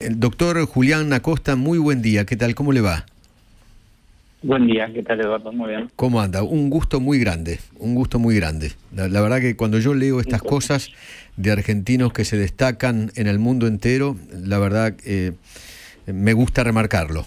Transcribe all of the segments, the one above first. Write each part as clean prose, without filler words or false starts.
El doctor Julián Acosta, muy buen día. ¿Qué tal? ¿Cómo le va? Buen día, ¿qué tal, Eduardo? Muy bien. ¿Cómo anda? Un gusto muy grande, un gusto muy grande. La verdad que cuando yo leo estas cosas de argentinos que se destacan en el mundo entero, la verdad me gusta remarcarlo.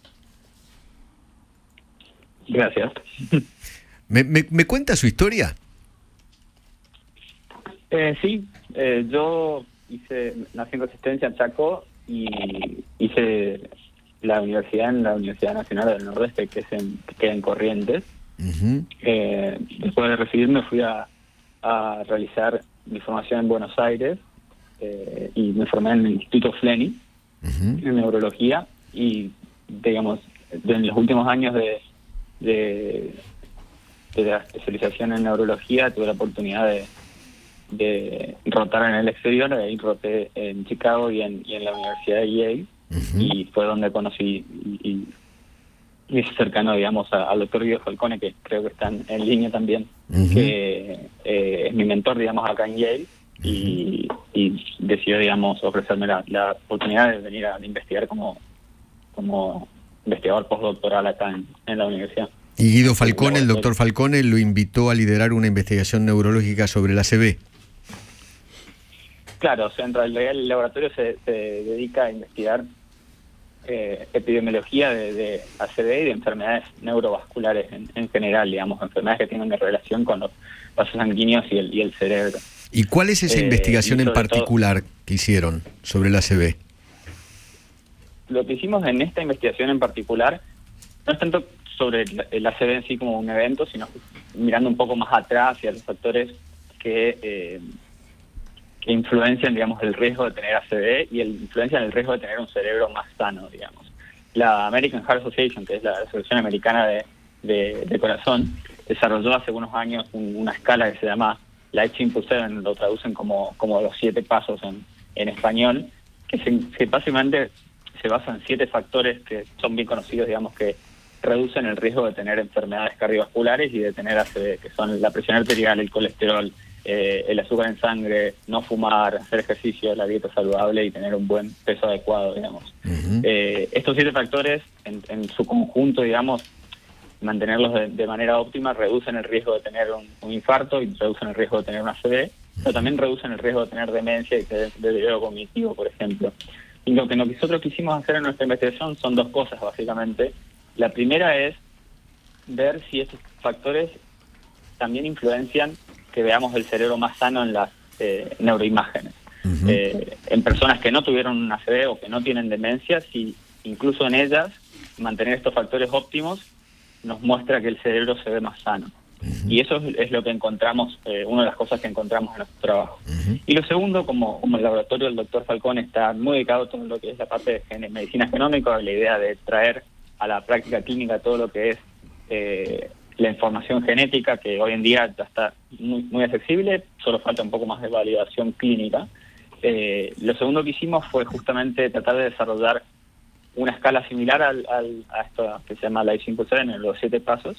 Gracias. ¿Me cuenta su historia? Sí, yo nací en Resistencia, en Chaco, y hice la universidad en la Universidad Nacional del Nordeste, que queda en Corrientes. Uh-huh. Después de recibirme fui a realizar mi formación en Buenos Aires y me formé en el Instituto Fleni, Uh-huh. en neurología, y digamos, en los últimos años de la especialización en neurología tuve la oportunidad de rotar en el exterior. Ahí roté en Chicago y en la Universidad de Yale. Uh-huh. Y fue donde conocí y es cercano, digamos, al doctor Guido Falcone, que creo que está en línea también, uh-huh, que es mi mentor, digamos, acá en Yale. Uh-huh. Y decidió, digamos, ofrecerme la oportunidad de venir a investigar como investigador postdoctoral acá en la universidad. Y Guido Falcone, el doctor Falcone, lo invitó a liderar una investigación neurológica sobre la ACV. Claro, o sea, en realidad el laboratorio se dedica a investigar epidemiología de ACV y de enfermedades neurovasculares en general, digamos, enfermedades que tienen relación con los vasos sanguíneos y el cerebro. ¿Y cuál es esa investigación en particular que hicieron sobre la ACV? Lo que hicimos en esta investigación en particular no es tanto sobre el ACV en sí como un evento, sino mirando un poco más atrás hacia los factores que influencian, digamos, el riesgo de tener ACV y influencian el riesgo de tener un cerebro más sano, digamos. La American Heart Association, que es la Asociación Americana de Corazón, desarrolló hace unos años una escala que se llama Life Simple 7, lo traducen como los 7 pasos en español, que básicamente se basa en 7 factores que son bien conocidos, digamos, que reducen el riesgo de tener enfermedades cardiovasculares y de tener ACV, que son la presión arterial, el colesterol, el azúcar en sangre, no fumar, hacer ejercicio, la dieta saludable y tener un buen peso adecuado, digamos. Uh-huh. Estos 7 factores, en su conjunto, digamos, mantenerlos de manera óptima, reducen el riesgo de tener un infarto y reducen el riesgo de tener una ACV, pero también reducen el riesgo de tener demencia y de deterioro cognitivo, por ejemplo. Y lo que nosotros quisimos hacer en nuestra investigación son 2 cosas, básicamente. La primera es ver si estos factores también influencian que veamos el cerebro más sano en las neuroimágenes. Uh-huh. En personas que no tuvieron una ACV o que no tienen demencia, si incluso en ellas mantener estos factores óptimos nos muestra que el cerebro se ve más sano. Uh-huh. Y eso es lo que encontramos, una de las cosas que encontramos en nuestro trabajo. Uh-huh. Y lo segundo, como el laboratorio del doctor Falcón está muy dedicado a todo lo que es la parte de medicina genómica, la idea de traer a la práctica clínica todo lo que es la información genética, que hoy en día ya está muy accesible, solo falta un poco más de validación clínica. Lo segundo que hicimos fue justamente tratar de desarrollar una escala similar a esto que se llama Life Simple 7, en los 7 pasos,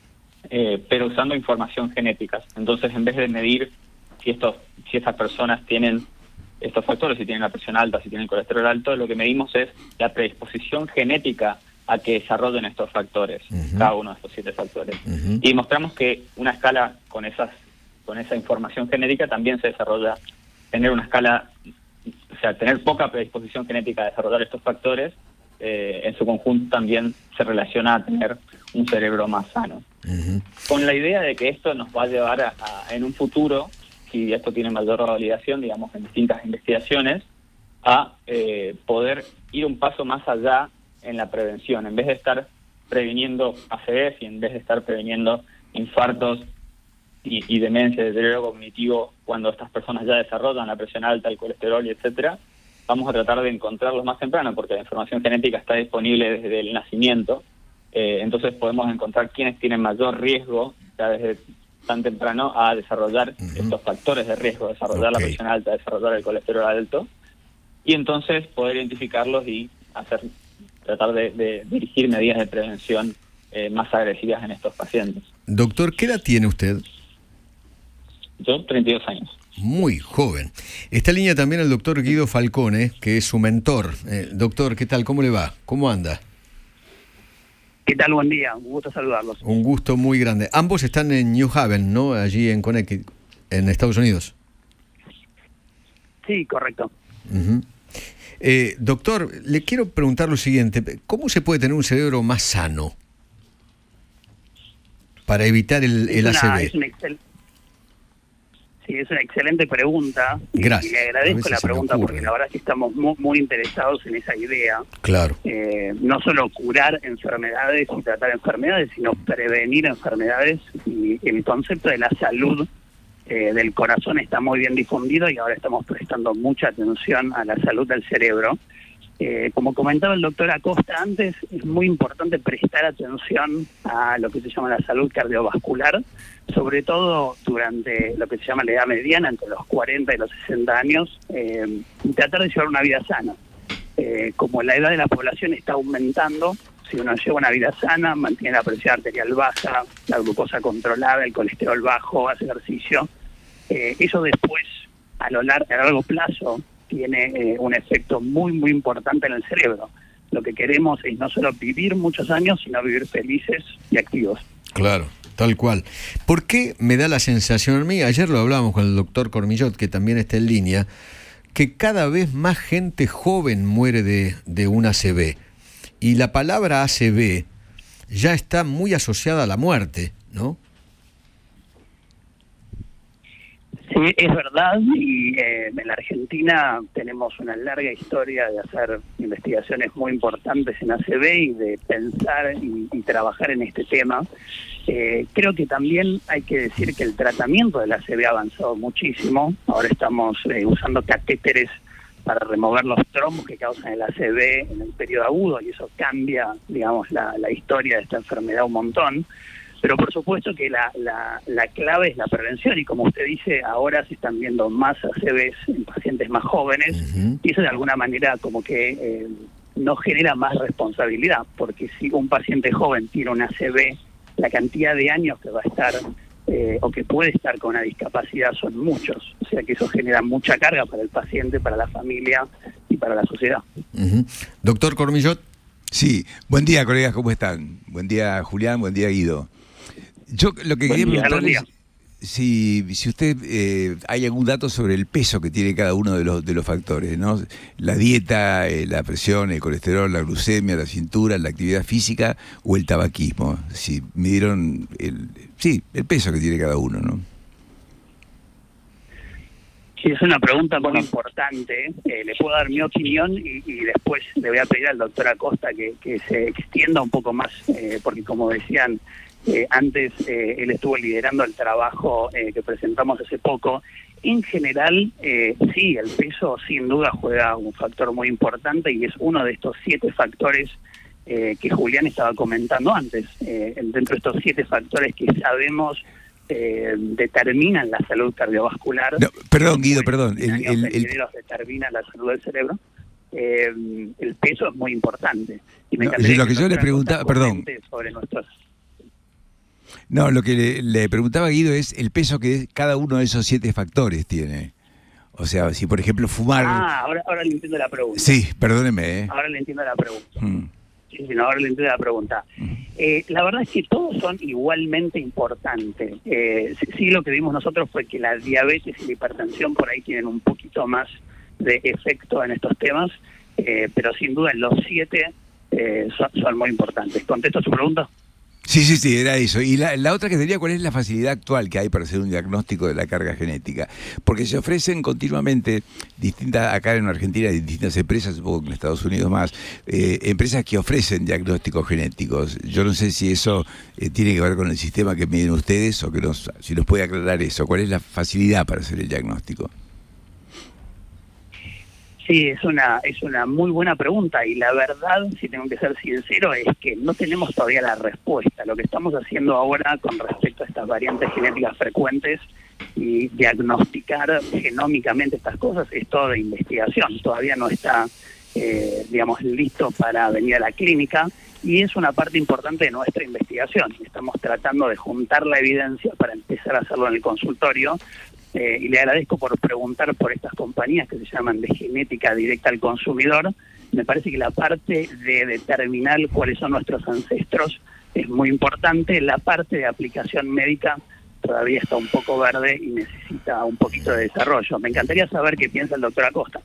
pero usando información genética. Entonces, en vez de medir si estas personas tienen estos factores, si tienen la presión alta, si tienen el colesterol alto, lo que medimos es la predisposición genética a que desarrollen estos factores, uh-huh, cada uno de estos 7 factores. Uh-huh. Y mostramos que una escala con esa información genética también se desarrolla, tener una escala, o sea, tener poca predisposición genética a desarrollar estos factores, en su conjunto también se relaciona a tener un cerebro más sano. Uh-huh. Con la idea de que esto nos va a llevar en un futuro, si esto tiene mayor validación, digamos, en distintas investigaciones, a poder ir un paso más allá en la prevención. En vez de estar previniendo ACVs y en vez de estar previniendo infartos y demencia, deterioro cognitivo, cuando estas personas ya desarrollan la presión alta, el colesterol y etcétera, vamos a tratar de encontrarlos más temprano, porque la información genética está disponible desde el nacimiento. Entonces podemos encontrar quiénes tienen mayor riesgo ya desde tan temprano a desarrollar uh-huh, estos factores de riesgo, desarrollar la presión alta, desarrollar el colesterol alto, y entonces poder identificarlos y tratar de dirigir medidas de prevención más agresivas en estos pacientes. Doctor, ¿qué edad tiene usted? Yo, 32 años. muy joven. Está en línea también el doctor Guido Falcone, que es su mentor. Doctor, ¿qué tal? ¿Cómo le va? ¿Cómo anda? ¿Qué tal? Buen día, un gusto saludarlos. Un gusto muy grande. Ambos están en New Haven, ¿no? Allí en Connecticut, en Estados Unidos. Sí, correcto. Uh-huh. Doctor, le quiero preguntar lo siguiente. ¿Cómo se puede tener un cerebro más sano para evitar el ACV? Es una excelente pregunta. Gracias. Y le agradezco la pregunta porque la verdad es que estamos muy interesados en esa idea. Claro. No solo curar enfermedades y tratar enfermedades, sino prevenir enfermedades. Y el concepto de la salud del corazón está muy bien difundido y ahora estamos prestando mucha atención a la salud del cerebro. Como comentaba el doctor Acosta antes, es muy importante prestar atención a lo que se llama la salud cardiovascular, sobre todo durante lo que se llama la edad mediana, entre los 40 y los 60 años, y tratar de llevar una vida sana. Como la edad de la población está aumentando, si uno lleva una vida sana, mantiene la presión arterial baja, la glucosa controlada, el colesterol bajo, hace ejercicio, eso después, a largo plazo, tiene un efecto muy importante en el cerebro. Lo que queremos es no solo vivir muchos años, sino vivir felices y activos. Claro, tal cual. ¿Por qué me da la sensación a mí? Ayer lo hablábamos con el doctor Cormillot, que también está en línea, que cada vez más gente joven muere de un ACV. Y la palabra ACV ya está muy asociada a la muerte, ¿no? Sí, es verdad, y en la Argentina tenemos una larga historia de hacer investigaciones muy importantes en ACV y de pensar y trabajar en este tema. Creo que también hay que decir que el tratamiento del ACV ha avanzado muchísimo. Ahora estamos usando catéteres para remover los trombos que causan el ACV en el periodo agudo, y eso cambia, digamos, la historia de esta enfermedad un montón. Pero por supuesto que la clave es la prevención, y como usted dice, ahora se están viendo más ACVs en pacientes más jóvenes, y eso de alguna manera como que nos genera más responsabilidad, porque si un paciente joven tiene un ACV, la cantidad de años que va a estar o que puede estar con una discapacidad son muchos, o sea que eso genera mucha carga para el paciente, para la familia y para la sociedad. Doctor Cormillot. Sí, buen día, colegas, ¿cómo están? Buen día, Julián, buen día, Guido. Yo lo que quería preguntarle es si usted hay algún dato sobre el peso que tiene cada uno de los factores, ¿no? La dieta, la presión, el colesterol, la glucemia, la cintura, la actividad física o el tabaquismo. Si midieron el peso que tiene cada uno, ¿no? Sí, es una pregunta muy importante. Le puedo dar mi opinión y después le voy a pedir al doctor Acosta que se extienda un poco más, porque como decían antes, él estuvo liderando el trabajo que presentamos hace poco. En general, sí, el peso sin duda juega un factor muy importante y es uno de estos 7 factores que Julián estaba comentando antes. Dentro de estos 7 factores que sabemos determinan la salud cardiovascular. No, perdón, Guido, perdón. Determina la salud del cerebro. El peso es muy importante. Y me lo que yo le preguntaba, perdón. Sobre nuestros... No, lo que le preguntaba a Guido es el peso que cada uno de esos 7 factores tiene. O sea, si por ejemplo fumar... ahora le entiendo la pregunta. Sí, perdóneme. Ahora le entiendo la pregunta. Ahora le entiendo la pregunta. La verdad es que todos son igualmente importantes. Sí, lo que vimos nosotros fue que la diabetes y la hipertensión por ahí tienen un poquito más de efecto en estos temas, pero sin duda los 7 son muy importantes. ¿Contesto su pregunta? Sí, era eso. Y la otra que sería, ¿cuál es la facilidad actual que hay para hacer un diagnóstico de la carga genética? Porque se ofrecen continuamente acá en Argentina, distintas empresas, supongo que en Estados Unidos más, empresas que ofrecen diagnósticos genéticos. Yo no sé si eso tiene que ver con el sistema que miden ustedes o si nos puede aclarar eso. ¿Cuál es la facilidad para hacer el diagnóstico? Sí, es una muy buena pregunta y la verdad, si tengo que ser sincero, es que no tenemos todavía la respuesta. Lo que estamos haciendo ahora con respecto a estas variantes genéticas frecuentes y diagnosticar genómicamente estas cosas es todo de investigación. Todavía no está, listo para venir a la clínica y es una parte importante de nuestra investigación. Estamos tratando de juntar la evidencia para empezar a hacerlo en el consultorio, y le agradezco por preguntar por estas compañías que se llaman de genética directa al consumidor. Me parece que la parte de determinar cuáles son nuestros ancestros es muy importante. La parte de aplicación médica todavía está un poco verde y necesita un poquito de desarrollo. Me encantaría saber qué piensa el doctor Acosta.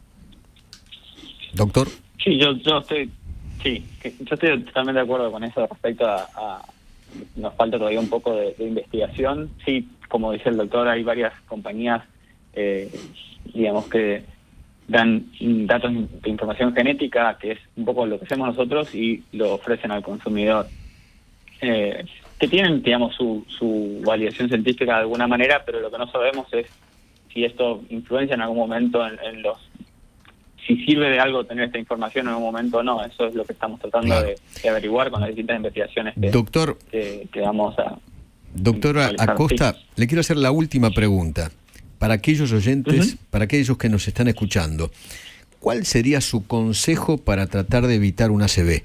Doctor. Sí, yo estoy totalmente de acuerdo con eso respecto a nos falta todavía un poco de investigación. Sí, como dice el doctor, hay varias compañías, digamos, que dan datos de información genética, que es un poco lo que hacemos nosotros, y lo ofrecen al consumidor. Que tienen, digamos, su validación científica de alguna manera, pero lo que no sabemos es si esto influencia en algún momento en los... si sirve de algo tener esta información en algún momento o no. Eso es lo que estamos tratando de averiguar con las distintas investigaciones que vamos a... Doctora Acosta, sí. Le quiero hacer la última pregunta. Para aquellos oyentes, para aquellos que nos están escuchando, ¿cuál sería su consejo para tratar de evitar una ACV?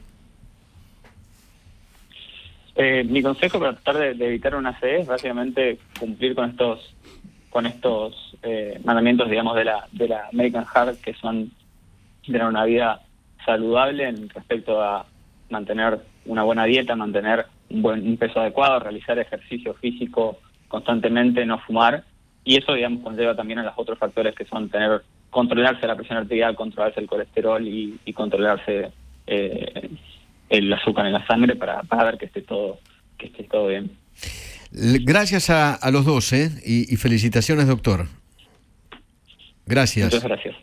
Mi consejo para tratar de evitar una ACV es básicamente cumplir con estos mandamientos, digamos, de la American Heart, que son tener una vida saludable en respecto a mantener una buena dieta, mantener un peso adecuado, realizar ejercicio físico constantemente, no fumar, y eso, digamos, conlleva también a los otros factores que son controlarse la presión arterial, controlarse el colesterol y controlarse el azúcar en la sangre para ver que esté todo bien. Gracias a los dos, y felicitaciones, doctor. Gracias. Muchas gracias.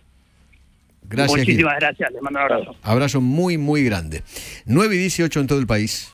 Muchísimas gracias, les mando un abrazo. Abrazo muy, muy grande. 9:18 en todo el país.